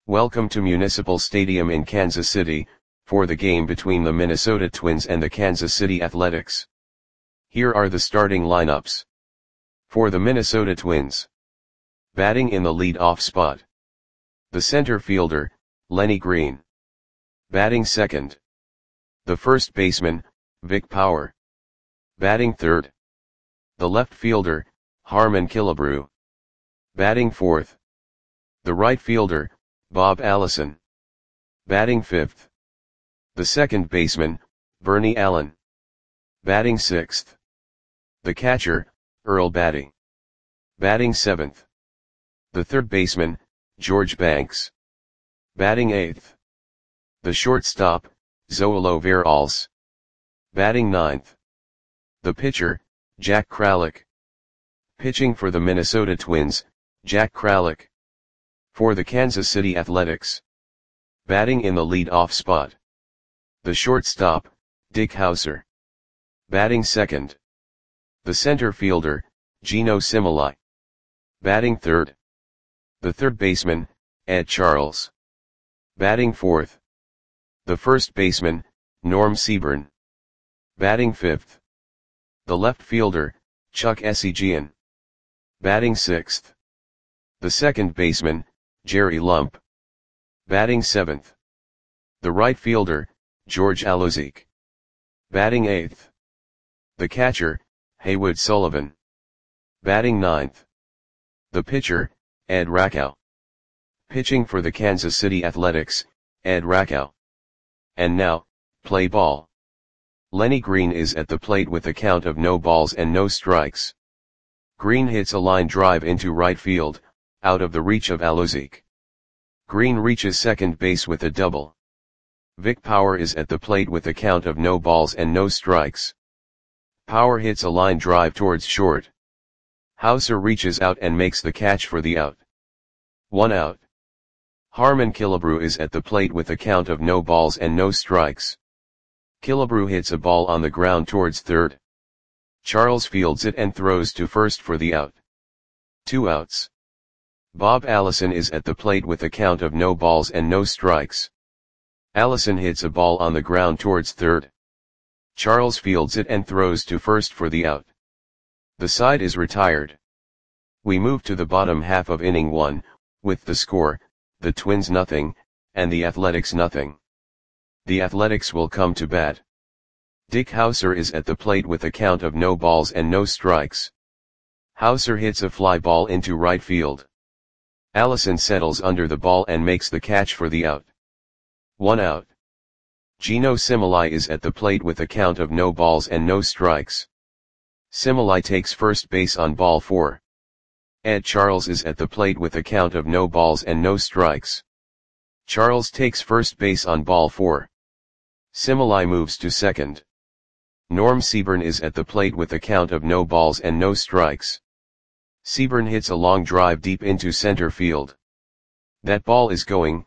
Welcome to Municipal Stadium in Kansas City, for the game between the Minnesota Twins and the Kansas City Athletics. Here are the starting lineups. For the Minnesota Twins. Batting in the lead-off spot. The center fielder, Lenny Green. Batting second. The first baseman, Vic Power. Batting third. The left fielder, Harmon Killebrew. Batting fourth. The right fielder, Bob Allison. Batting fifth. The second baseman, Bernie Allen. Batting sixth. The catcher, Earl Battey. Batting seventh. The third baseman, George Banks. Batting eighth. The shortstop, Zoilo Veralles. Batting ninth. The pitcher, Jack Kralik. Pitching for the Minnesota Twins, Jack Kralik. For the Kansas City Athletics. Batting in the lead-off spot. The shortstop, Dick Howser. Batting second. The center fielder, Geno Similai. Batting third. The third baseman, Ed Charles. Batting fourth. The first baseman, Norm Seaburn. Batting fifth. The left fielder, Chuck Essegian. Batting sixth. The second baseman, Jerry Lump. Batting seventh. The right fielder, George Alozic. Batting eighth. The catcher, Haywood Sullivan. Batting ninth. The pitcher, Ed Rakow. Pitching for the Kansas City Athletics, Ed Rakow. And now, play ball. Lenny Green is at the plate with a count of no balls and no strikes. Green hits a line drive into right field, out of the reach of Alozic. Green reaches second base with a double. Vic Power is at the plate with a count of no balls and no strikes. Power hits a line drive towards short. Howser reaches out and makes the catch for the out. 1 out. Harmon Killebrew is at the plate with a count of no balls and no strikes. Killebrew hits a ball on the ground towards third. Charles fields it and throws to first for the out. 2 outs. Bob Allison is at the plate with a count of no balls and no strikes. Allison hits a ball on the ground towards third. Charles fields it and throws to first for the out. The side is retired. We move to the bottom half of inning 1, with the score, the Twins nothing, and the Athletics nothing. The Athletics will come to bat. Dick Howser is at the plate with a count of no balls and no strikes. Howser hits a fly ball into right field. Allison settles under the ball and makes the catch for the out. 1 out. Geno Similai is at the plate with a count of no balls and no strikes. Similai takes first base on ball 4. Ed Charles is at the plate with a count of no balls and no strikes. Charles takes first base on ball 4. Similai moves to second. Norm Seaburn is at the plate with a count of no balls and no strikes. Seaburn hits a long drive deep into center field. That ball is gone.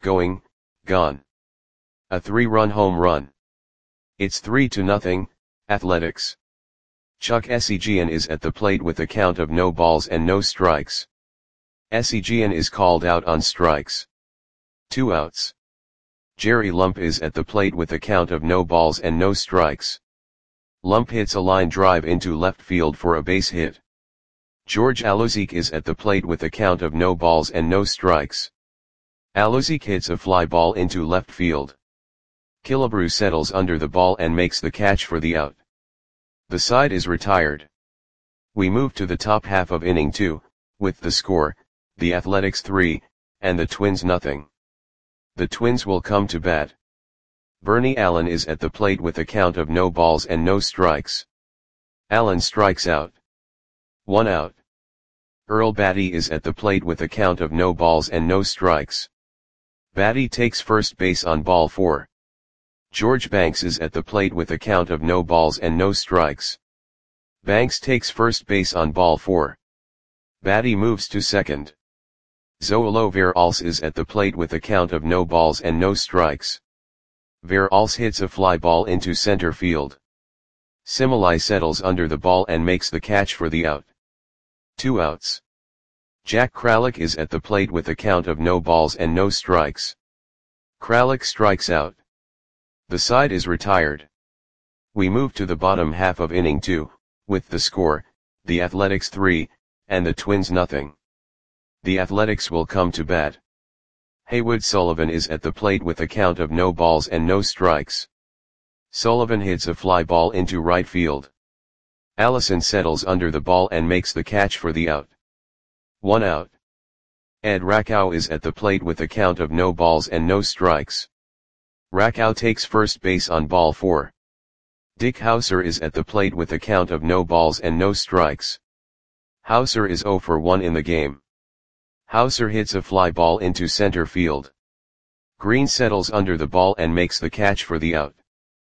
A 3-run home run. It's 3-0, Athletics. Chuck Essegian is at the plate with a count of no balls and no strikes. Essegian is called out on strikes. 2 outs. Jerry Lump is at the plate with a count of no balls and no strikes. Lump hits a line drive into left field for a base hit. George Alozic is at the plate with a count of no balls and no strikes. Alozic hits a fly ball into left field. Killebrew settles under the ball and makes the catch for the out. The side is retired. We move to the top half of inning 2, with the score, the Athletics 3, and the Twins nothing. The Twins will come to bat. Bernie Allen is at the plate with a count of no balls and no strikes. Allen strikes out. 1 out. Earl Battey is at the plate with a count of no balls and no strikes. Battey takes first base on ball 4. George Banks is at the plate with a count of no balls and no strikes. Banks takes first base on ball 4. Battey moves to second. Zoilo Veralles is at the plate with a count of no balls and no strikes. Veralles hits a fly ball into center field. Similai settles under the ball and makes the catch for the out. 2 outs. Jack Kralik is at the plate with a count of no balls and no strikes. Kralik strikes out. The side is retired. We move to the bottom half of inning 2, with the score, the Athletics 3, and the Twins nothing. The Athletics will come to bat. Haywood Sullivan is at the plate with a count of no balls and no strikes. Sullivan hits a fly ball into right field. Allison settles under the ball and makes the catch for the out. 1 out. Ed Rakow is at the plate with a count of no balls and no strikes. Rakow takes first base on ball 4. Dick Hauser is at the plate with a count of no balls and no strikes. Hauser is 0 for 1 in the game. Hauser hits a fly ball into center field. Green settles under the ball and makes the catch for the out.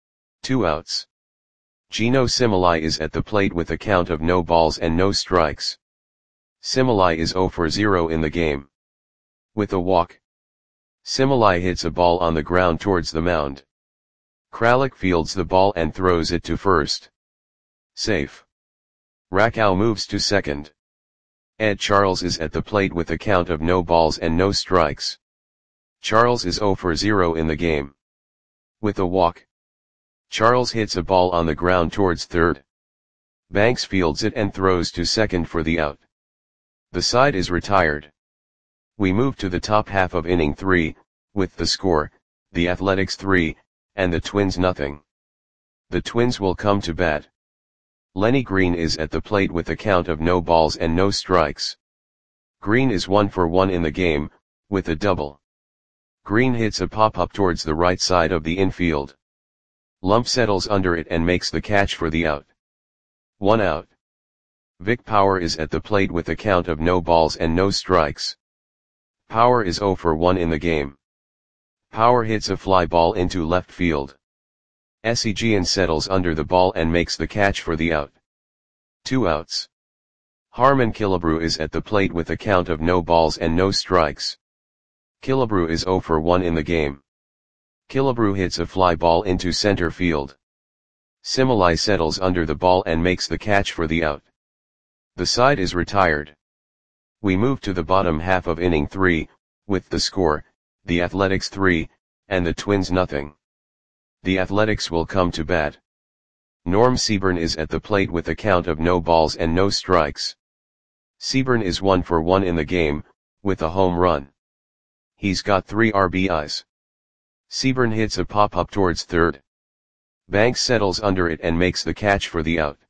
2 outs. Gino Similai is at the plate with a count of no balls and no strikes. Similai is 0 for 0 in the game. With a walk. Similai hits a ball on the ground towards the mound. Kralik fields the ball and throws it to first. Safe. Rakow moves to second. Ed Charles is at the plate with a count of no balls and no strikes. Charles is 0 for 0 in the game. With a walk. Charles hits a ball on the ground towards third. Banks fields it and throws to second for the out. The side is retired. We move to the top half of inning 3, with the score, the Athletics 3, and the Twins nothing. The Twins will come to bat. Lenny Green is at the plate with a count of no balls and no strikes. Green is 1 for 1 in the game, with a double. Green hits a pop-up towards the right side of the infield. Lump settles under it and makes the catch for the out. 1 out. Vic Power is at the plate with a count of no balls and no strikes. Power is 0 for 1 in the game. Power hits a fly ball into left field. Esigian settles under the ball and makes the catch for the out. 2 outs. Harmon Killebrew is at the plate with a count of no balls and no strikes. Killebrew is 0 for 1 in the game. Killebrew hits a fly ball into center field. Similai settles under the ball and makes the catch for the out. The side is retired. We move to the bottom half of inning 3, with the score, the Athletics 3, and the Twins nothing. The Athletics will come to bat. Norm Seaburn is at the plate with a count of no balls and no strikes. Seaburn is 1 for 1 in the game, with a home run. He's got 3 RBIs. Seaburn hits a pop-up towards third. Banks settles under it and makes the catch for the out.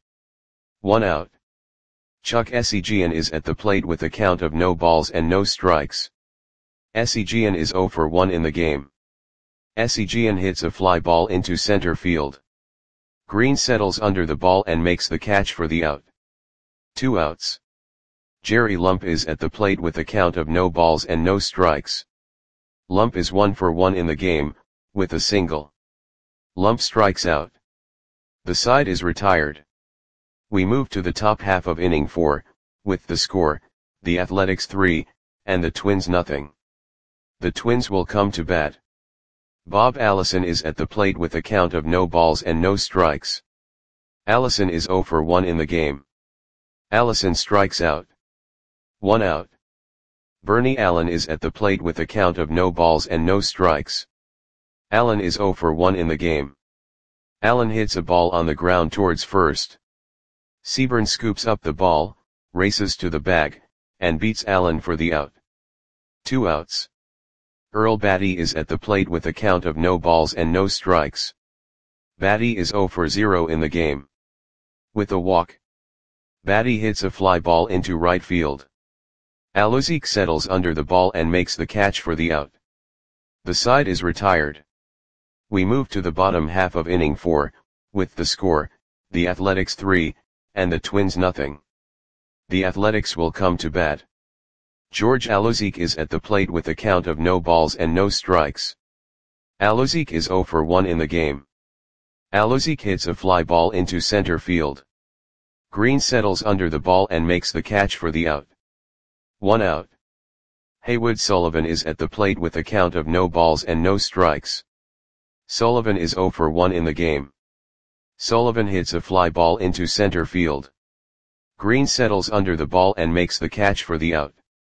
1 out. Chuck Esigian is at the plate with a count of no balls and no strikes. Esigian is 0 for 1 in the game. Esigian hits a fly ball into center field. Green settles under the ball and makes the catch for the out. 2 outs. Jerry Lump is at the plate with a count of no balls and no strikes. Lump is 1 for 1 in the game, with a single. Lump strikes out. The side is retired. We move to the top half of inning 4, with the score, the Athletics 3, and the Twins nothing. The Twins will come to bat. Bob Allison is at the plate with a count of no balls and no strikes. Allison is 0 for 1 in the game. Allison strikes out. 1 out. Bernie Allen is at the plate with a count of no balls and no strikes. Allen is 0 for 1 in the game. Allen hits a ball on the ground towards first. Seaburn scoops up the ball, races to the bag, and beats Allen for the out. 2 outs. Earl Batty is at the plate with a count of no balls and no strikes. Batty is 0 for 0 in the game. With a walk. Batty hits a fly ball into right field. Aluzik settles under the ball and makes the catch for the out. The side is retired. We move to the bottom half of inning 4, with the score, the Athletics 3, and the Twins nothing. The Athletics will come to bat. George Aluzik is at the plate with a count of no balls and no strikes. Aluzik is 0 for 1 in the game. Aluzik hits a fly ball into center field. Green settles under the ball and makes the catch for the out. 1 out. Haywood Sullivan is at the plate with a count of no balls and no strikes. Sullivan is 0 for 1 in the game. Sullivan hits a fly ball into center field. Green settles under the ball and makes the catch for the out.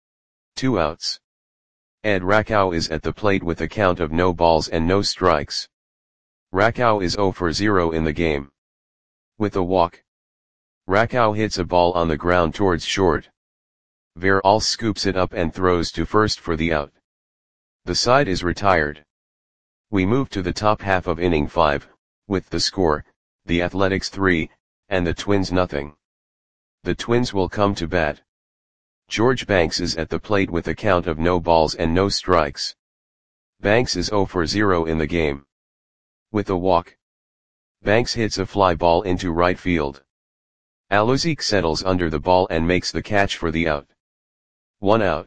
2 outs. Ed Rakow is at the plate with a count of no balls and no strikes. Rakow is 0 for 0 in the game. With a walk. Rakow hits a ball on the ground towards short. Veralls scoops it up and throws to first for the out. The side is retired. We move to the top half of inning 5, with the score, the Athletics 3, and the Twins nothing. The Twins will come to bat. George Banks is at the plate with a count of no balls and no strikes. Banks is 0 for 0 in the game. With a walk. Banks hits a fly ball into right field. Alozzique settles under the ball and makes the catch for the out. 1 out.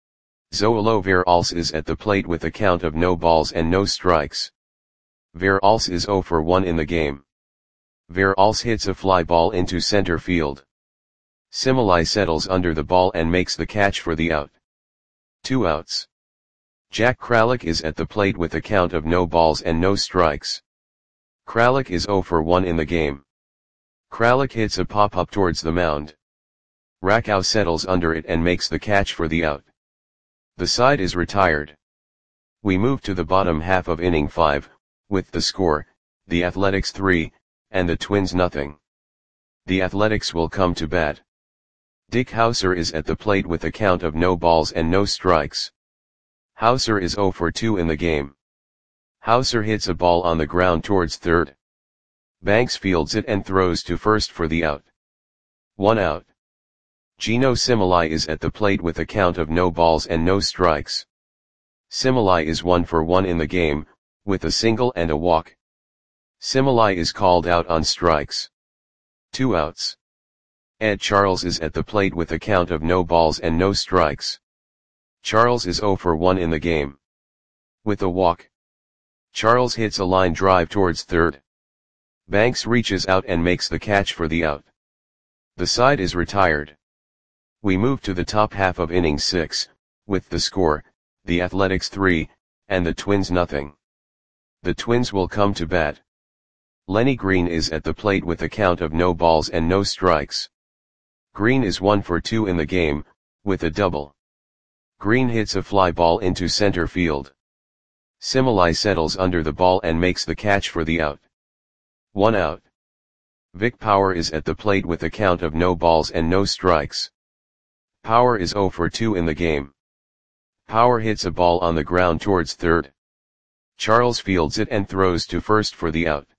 Zoilo Veralls is at the plate with a count of no balls and no strikes. Veralls is 0 for 1 in the game. Veralls hits a fly ball into center field. Similai settles under the ball and makes the catch for the out. 2 outs. Jack Kralik is at the plate with a count of no balls and no strikes. Kralik is 0 for 1 in the game. Kralik hits a pop-up towards the mound. Rakow settles under it and makes the catch for the out. The side is retired. We move to the bottom half of inning 5, with the score, the Athletics 3, and the Twins nothing. The Athletics will come to bat. Dick Hauser is at the plate with a count of no balls and no strikes. Hauser is 0 for 2 in the game. Hauser hits a ball on the ground towards third. Banks fields it and throws to first for the out. 1 out. Gino Similai is at the plate with a count of no balls and no strikes. Similai is 1 for 1 in the game, with a single and a walk. Similai is called out on strikes. 2 outs. Ed Charles is at the plate with a count of no balls and no strikes. Charles is 0 for 1 in the game. With a walk. Charles hits a line drive towards third. Banks reaches out and makes the catch for the out. The side is retired. We move to the top half of inning 6, with the score, the Athletics 3, and the Twins nothing. The Twins will come to bat. Lenny Green is at the plate with a count of no balls and no strikes. Green is 1 for 2 in the game, with a double. Green hits a fly ball into center field. Similai settles under the ball and makes the catch for the out. 1 out. Vic Power is at the plate with a count of no balls and no strikes. Power is 0 for 2 in the game. Power hits a ball on the ground towards third. Charles fields it and throws to first for the out.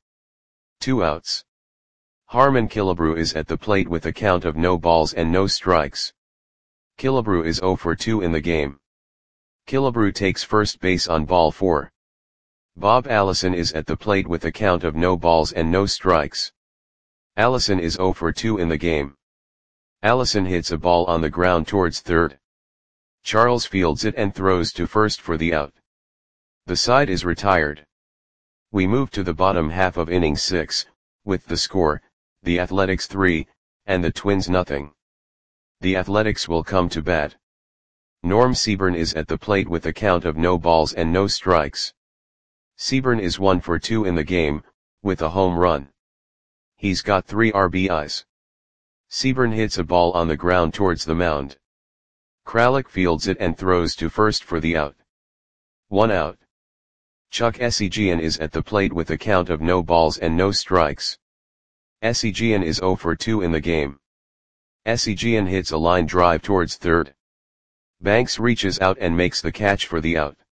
2 outs. Harmon Killebrew is at the plate with a count of no balls and no strikes. Killebrew is 0 for 2 in the game. Killebrew takes first base on ball 4. Bob Allison is at the plate with a count of no balls and no strikes. Allison is 0 for 2 in the game. Allison hits a ball on the ground towards third. Charles fields it and throws to first for the out. The side is retired. We move to the bottom half of inning 6, with the score, the Athletics 3, and the Twins nothing. The Athletics will come to bat. Norm Seaburn is at the plate with a count of no balls and no strikes. Seaburn is 1 for 2 in the game, with a home run. He's got 3 RBIs. Seaburn hits a ball on the ground towards the mound. Kralik fields it and throws to first for the out. 1 out. Chuck Essegian is at the plate with a count of no balls and no strikes. Essegian is 0 for 2 in the game. Essegian hits a line drive towards third. Banks reaches out and makes the catch for the out.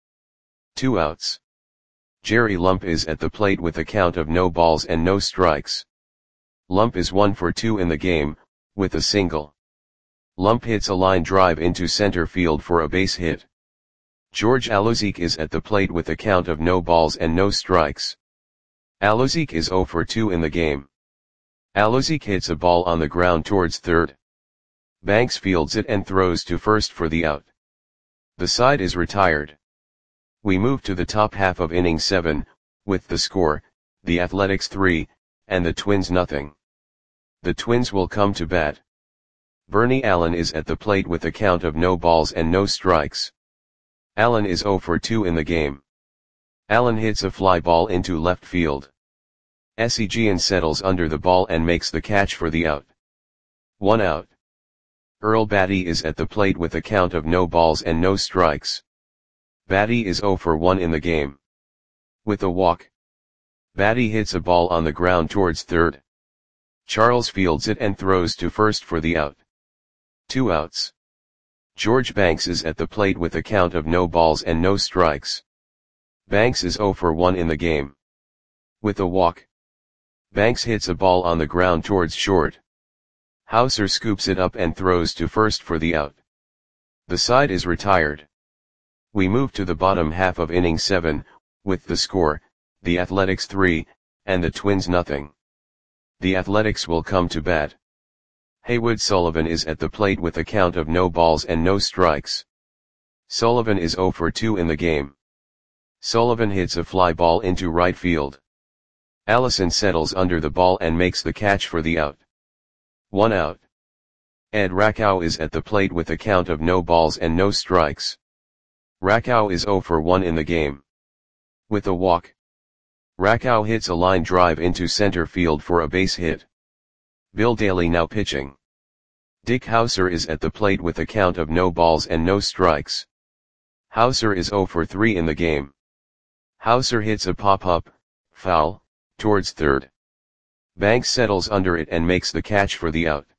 2 outs. Jerry Lump is at the plate with a count of no balls and no strikes. Lump is 1 for 2 in the game, with a single. Lump hits a line drive into center field for a base hit. George Alozzique is at the plate with a count of no balls and no strikes. Alozzique is 0 for 2 in the game. Alozzique hits a ball on the ground towards third. Banks fields it and throws to first for the out. The side is retired. We move to the top half of inning 7, with the score, the Athletics 3, and the Twins nothing. The Twins will come to bat. Bernie Allen is at the plate with a count of no balls and no strikes. Allen is 0 for 2 in the game. Allen hits a fly ball into left field. Essegian settles under the ball and makes the catch for the out. 1 out. Earl Batty is at the plate with a count of no balls and no strikes. Batty is 0 for 1 in the game. With a walk, Batty hits a ball on the ground towards third. Charles fields it and throws to first for the out. 2 outs. George Banks is at the plate with a count of no balls and no strikes. Banks is 0 for 1 in the game. With a walk, Banks hits a ball on the ground towards short. Hauser scoops it up and throws to first for the out. The side is retired. We move to the bottom half of inning 7, with the score, the Athletics 3, and the Twins nothing. The Athletics will come to bat. Haywood Sullivan is at the plate with a count of no balls and no strikes. Sullivan is 0 for 2 in the game. Sullivan hits a fly ball into right field. Allison settles under the ball and makes the catch for the out. 1 out. Ed Rakow is at the plate with a count of no balls and no strikes. Rakow is 0 for 1 in the game. With a walk, Rakow hits a line drive into center field for a base hit. Bill Daly now pitching. Dick Hauser is at the plate with a count of no balls and no strikes. Hauser is 0 for 3 in the game. Hauser hits a pop-up, foul, towards third. Banks settles under it and makes the catch for the out.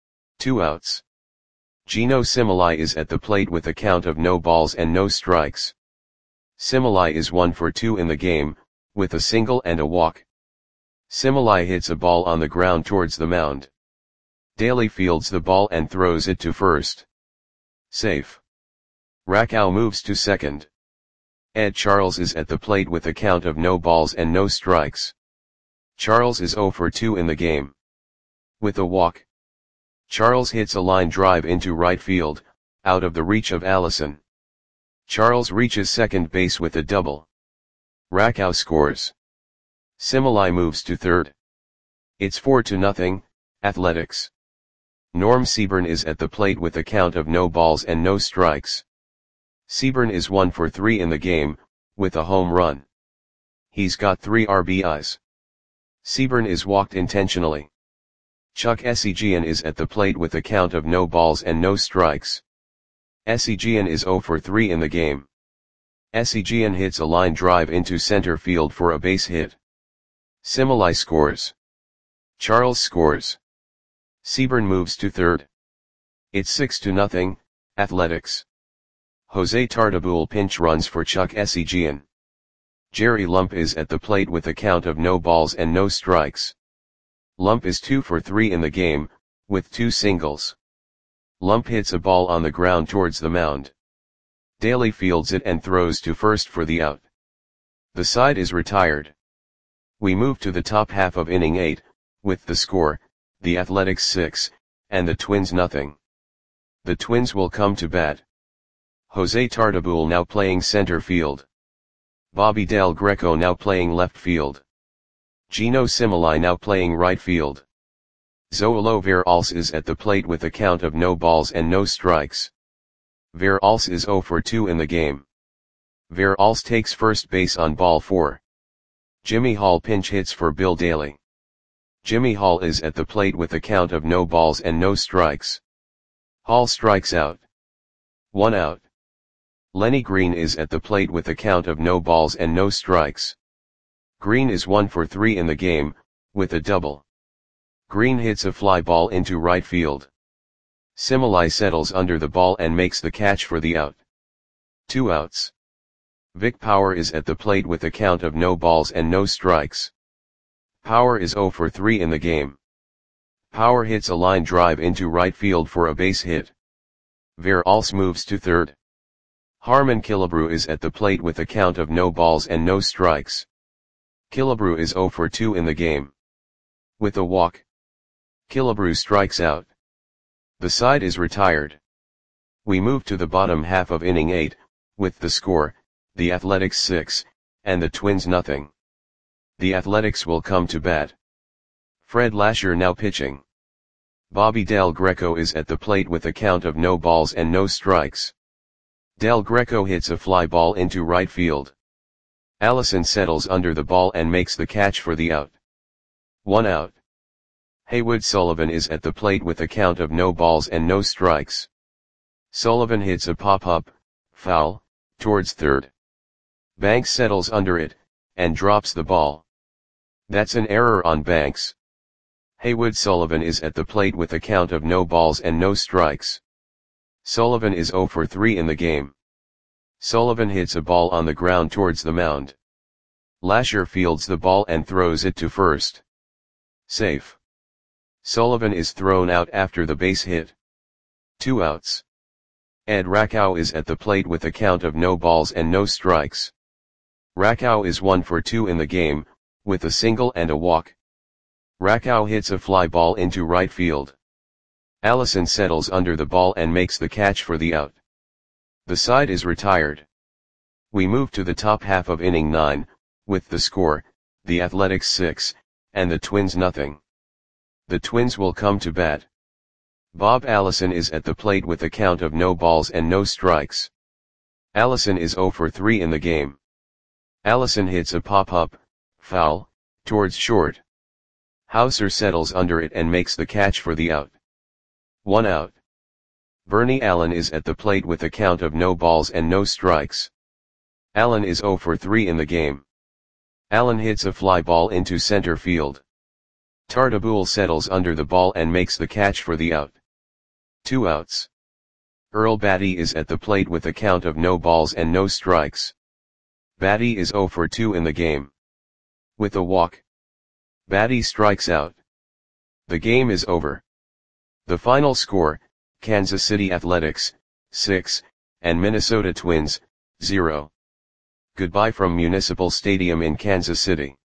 2 outs. Gino Similai is at the plate with a count of no balls and no strikes. Similai is 1 for 2 in the game, with a single and a walk. Similai hits a ball on the ground towards the mound. Daly fields the ball and throws it to first. Safe. Rakow moves to second. Ed Charles is at the plate with a count of no balls and no strikes. Charles is 0 for 2 in the game. With a walk, Charles hits a line drive into right field, out of the reach of Allison. Charles reaches second base with a double. Rakow scores. Similai moves to third. It's 4-0, Athletics. Norm Seaburn is at the plate with a count of no balls and no strikes. Seaburn is 1 for 3 in the game, with a home run. He's got 3 RBIs. Seaburn is walked intentionally. Chuck Esigian is at the plate with a count of no balls and no strikes. Esigian is 0 for 3 in the game. Esigian hits a line drive into center field for a base hit. Similai scores. Charles scores. Seaburn moves to third. It's 6-0, Athletics. Jose Tartabull pinch runs for Chuck Esigian. Jerry Lump is at the plate with a count of no balls and no strikes. Lump is 2 for 3 in the game, with 2 singles. Lump hits a ball on the ground towards the mound. Daly fields it and throws to first for the out. The side is retired. We move to the top half of inning 8, with the score, the Athletics 6, and the Twins nothing. The Twins will come to bat. Jose Tartabull now playing center field. Bobby Del Greco now playing left field. Gino Similai now playing right field. Zoilo Veralce is at the plate with a count of no balls and no strikes. Veralce is 0 for 2 in the game. Veralce takes first base on ball 4. Jimmy Hall pinch hits for Bill Daly. Jimmy Hall is at the plate with a count of no balls and no strikes. Hall strikes out. 1 out. Lenny Green is at the plate with a count of no balls and no strikes. Green is 1 for 3 in the game, with a double. Green hits a fly ball into right field. Similai settles under the ball and makes the catch for the out. 2 outs. Vic Power is at the plate with a count of no balls and no strikes. Power is 0 for 3 in the game. Power hits a line drive into right field for a base hit. Veralce moves to third. Harmon Killebrew is at the plate with a count of no balls and no strikes. Killebrew is 0 for 2 in the game. With a walk, Killebrew strikes out. The side is retired. We move to the bottom half of inning 8, with the score, the Athletics 6, and the Twins nothing. The Athletics will come to bat. Fred Lasher now pitching. Bobby Del Greco is at the plate with a count of no balls and no strikes. Del Greco hits a fly ball into right field. Allison settles under the ball and makes the catch for the out. 1 out. Haywood Sullivan is at the plate with a count of no balls and no strikes. Sullivan hits a pop-up, foul, towards third. Banks settles under it, and drops the ball. That's an error on Banks. Haywood Sullivan is at the plate with a count of no balls and no strikes. Sullivan is 0 for 3 in the game. Sullivan hits a ball on the ground towards the mound. Lasher fields the ball and throws it to first. Safe. Sullivan is thrown out after the base hit. 2 outs. Ed Rakow is at the plate with a count of no balls and no strikes. Rakow is 1 for 2 in the game, with a single and a walk. Rakow hits a fly ball into right field. Allison settles under the ball and makes the catch for the out. The side is retired. We move to the top half of inning 9, with the score, the Athletics 6, and the Twins nothing. The Twins will come to bat. Bob Allison is at the plate with a count of no balls and no strikes. Allison is 0 for 3 in the game. Allison hits a pop-up, foul, towards short. Hauser settles under it and makes the catch for the out. 1 out. Bernie Allen is at the plate with a count of no balls and no strikes. Allen is 0 for 3 in the game. Allen hits a fly ball into center field. Tartabull settles under the ball and makes the catch for the out. 2 outs. Earl Batty is at the plate with a count of no balls and no strikes. Batty is 0 for 2 in the game. With a walk, Batty strikes out. The game is over. The final score, Kansas City Athletics, 6, and Minnesota Twins, 0. Goodbye from Municipal Stadium in Kansas City.